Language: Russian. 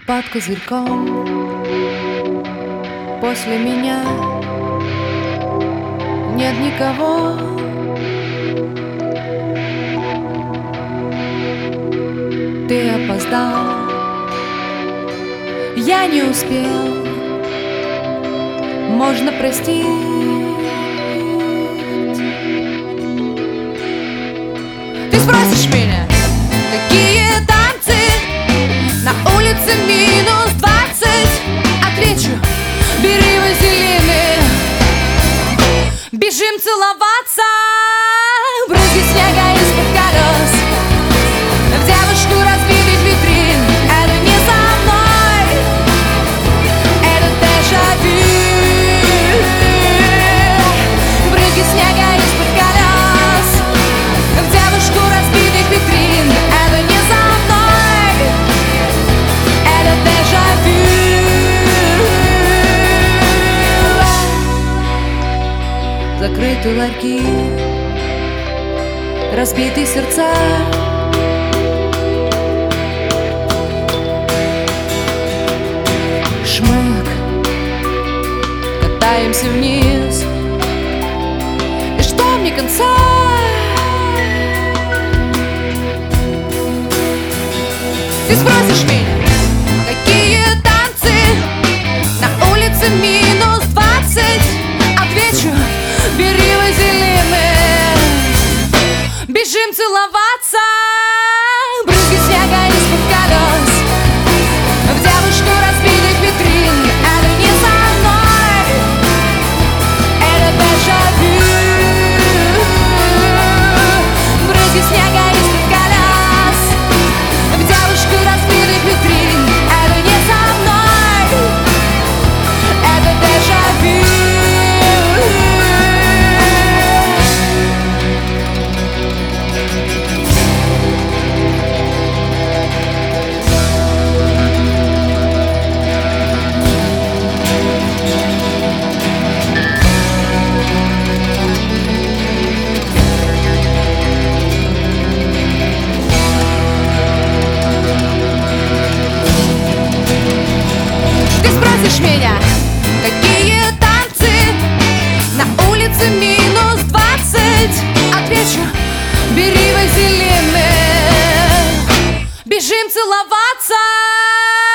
под козырьком после меня нет никого. Ты опоздал, я не успел, можно простить. Ты спросишь меня, какие танцы на улице -20? Отвечу, бери вазелины, бежим целоваться. Брызги снега из-под колес в девушку разбитых витрин. Это не со мной, это дежавю. Брызги снега из-под колес в девушку разбитых витрин. Это не со мной, это дежавю. Закрыты ларьки, разбитые сердца. Шмык, катаемся вниз, и что мне конца? Ты спросишь меня, какие танцы на улице -20? Отвечу, бери вазелины, бежим целоваться. Брызги снега из-под колес в девушку разбитых витрин. Это не со мной, это дежавю. Брызги снега из-под колес в девушку разбитых витрин. Это не со мной, это дежавю. Ты спросишь меня, какие танцы на улице -20? Отвечу, бери вазелины, бежим целоваться.